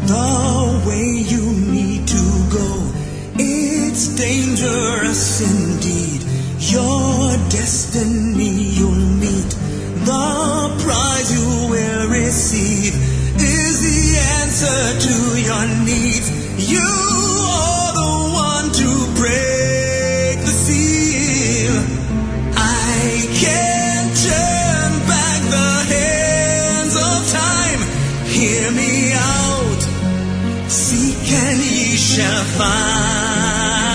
the way you need to go. It's dangerous indeed. Your destiny you'll meet. The prize you will receive is the answer to your needs. You are the one to break the seal. I can't turn back the hands of time. Hear me out. Seek and ye shall find.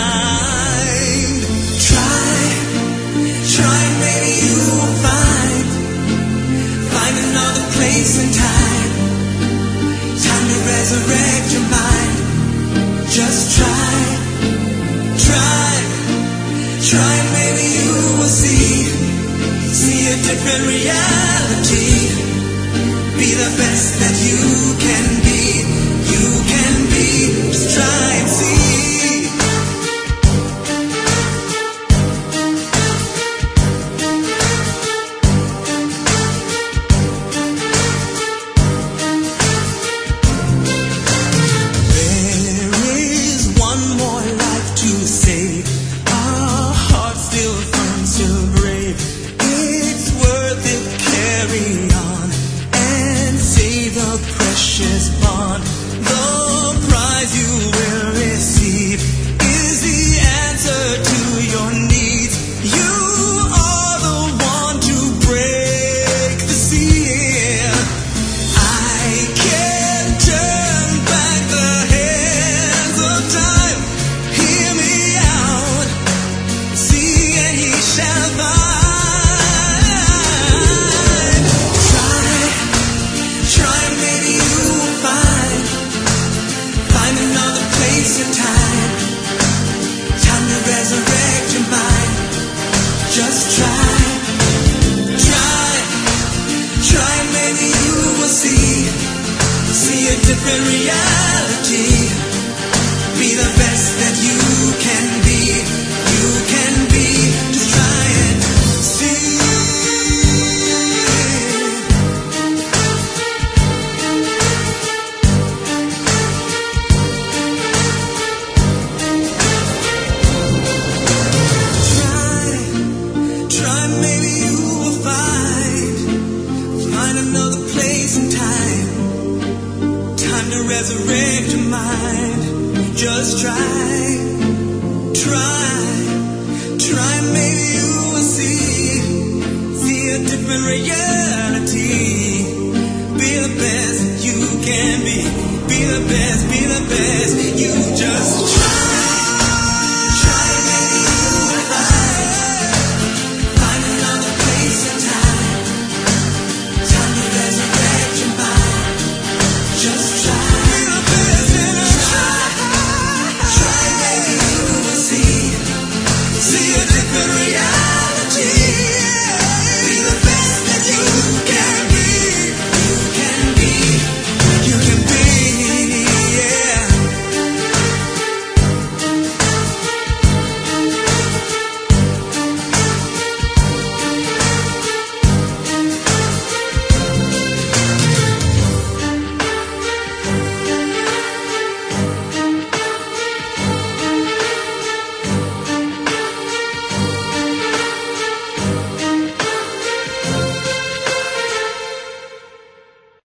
Try, maybe you will find another place and time to resurrect your mind. Just try, maybe you will see a different reality. Be the best that you can be, just try and see. Be the best